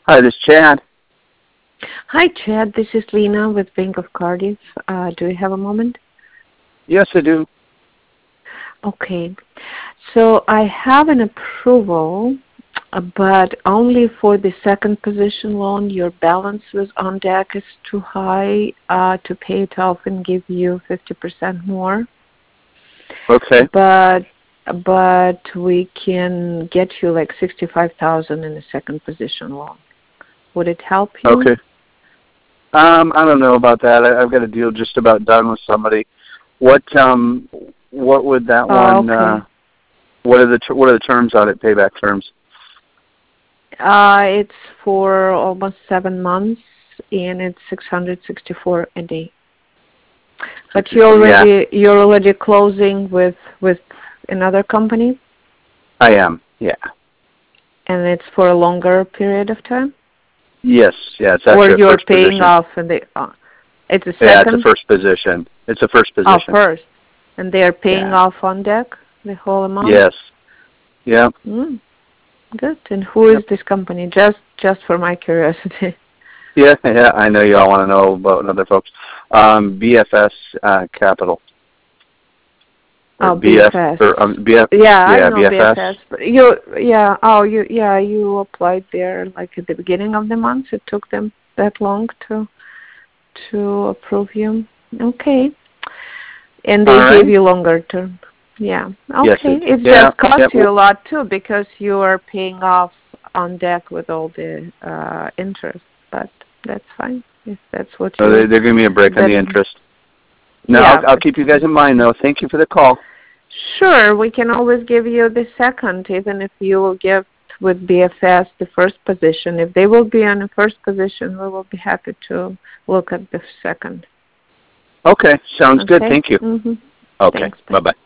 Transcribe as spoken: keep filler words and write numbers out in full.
Hi, this is Chad. Hi, Chad. This is Lena with Bank of Cardiff. Uh, do you have a moment? Yes, I do. Okay. So I have an approval, uh, but only for the second position loan. Your balance was on deck is too high uh, to pay it off and give you fifty percent more. Okay. But but we can get you like sixty-five thousand in the second position loan. Would it help you? Okay. Um, I don't know about that. I, I've got a deal just about done with somebody. What um, what would that Oh, one? okay. Uh, what are the ter- what are the terms on it? Payback terms. Uh, it's for almost seven months, and it's six hundred sixty-four a day. But you sixty-four. Yeah, already you're already closing with with another company, I am. Yeah. and it's for a longer period of time, Yes. Yeah. It's or actually a you're first paying position. off and they uh, it's a Yeah, it's a second. first position. It's a first Oh, position. first, and they are paying Yeah. off on deck the whole amount. Yes. Yep. Mm, good. And who is Yep. this company? Just just for my curiosity. Yeah. Yeah. I know you all want to know about other folks. Um, B F S uh, Capital or Oh, B F B F S. or um, B F. Yeah, I Yeah, know B F S. B F S. But you, yeah, oh, you, yeah, you applied there like at the beginning of the month. It took them that long to to approve you. Okay, and All they gave right. you longer term. Yeah. Yes. Okay. It. It Yeah. just cost Yep. you a lot too because you are paying off on deck with all the uh, interest. But that's fine if that's what So they, you. they're giving me a break on That. the interest. No, I'll, Yeah, I'll but. keep you guys in mind, though. Thank you for the call. Sure, we can always give you the second, even if you will give with B F S the first position. If they will be in the first position, we will be happy to look at the second. Okay, sounds good. Okay? Thank you. Mm-hmm. Okay, Thanks. Bye. bye-bye.